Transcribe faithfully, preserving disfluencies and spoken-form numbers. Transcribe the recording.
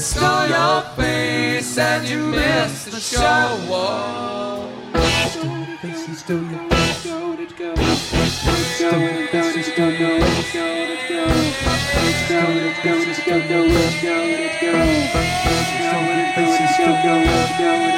stole your face and you missed the show. Stole your face, stole it, go. Stole it, go, stole your face, stole it, go. Stole it, go, stole your face, stole it, go. Stole it, go, stole your face, stole it, go.